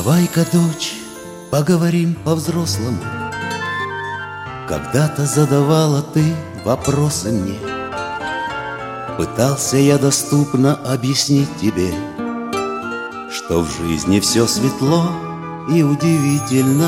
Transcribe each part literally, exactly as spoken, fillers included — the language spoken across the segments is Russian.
Давай-ка, дочь, поговорим по-взрослому. Когда-то задавала ты вопросы мне. Пытался я доступно объяснить тебе, что в жизни все светло и удивительно.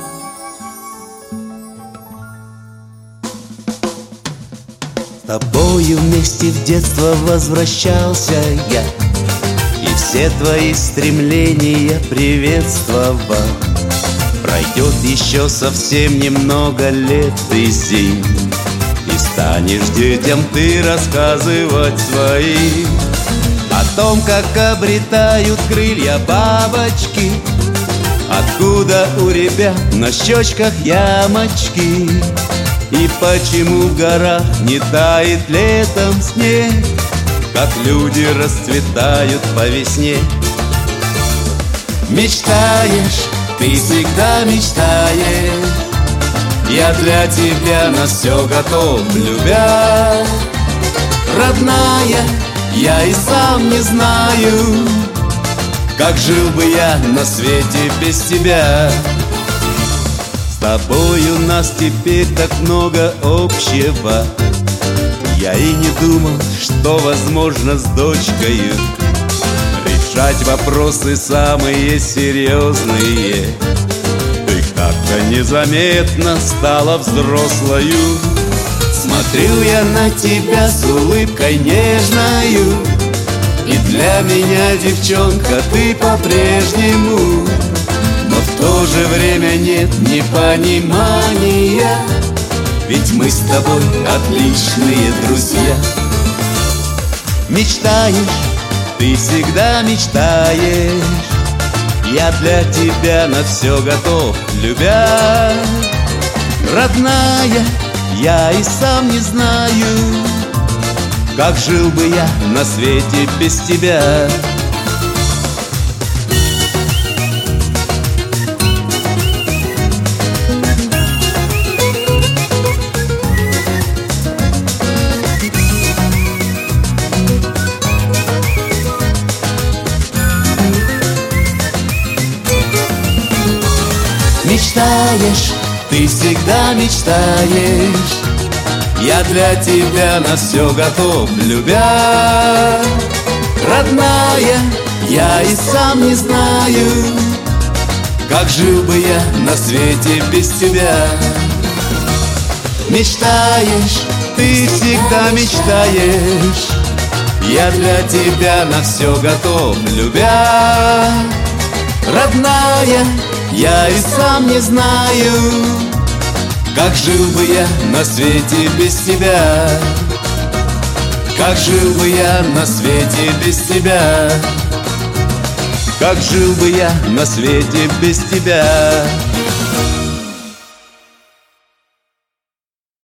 С тобою вместе в детство возвращался я, и все твои стремления приветствовал. Пройдет еще совсем немного лет и зим, и станешь детям ты рассказывать своим о том, как обретают крылья бабочки, откуда у ребят на щечках ямочки, и почему в горах не тает летом снег, как люди расцветают по весне. Мечтаешь, ты всегда мечтаешь, я для тебя на все готов, любя. Родная, я и сам не знаю, как жил бы я на свете без тебя. С тобой у нас теперь так много общего. Я и не думал, что возможно с дочкой решать вопросы самые серьезные. Ты как-то незаметно стала взрослою. Смотрю я на тебя с улыбкой нежною, и для меня, девчонка, ты по-прежнему. Но в то же время нет непонимания, ведь мы с тобой отличные друзья. Мечтаешь, ты всегда мечтаешь, я для тебя на все готов, любя. Родная, я и сам не знаю, как жил бы я на свете без тебя. Мечтаешь, ты всегда мечтаешь, я для тебя на все готов, любя. Родная, я и сам не знаю, как жил бы я на свете без тебя. Мечтаешь, ты всегда мечтаешь, я для тебя на все готов, любя. Родная, я и сам не знаю, как жил бы я на свете без тебя. Как жил бы я на свете без тебя. Как жил бы я на свете без тебя.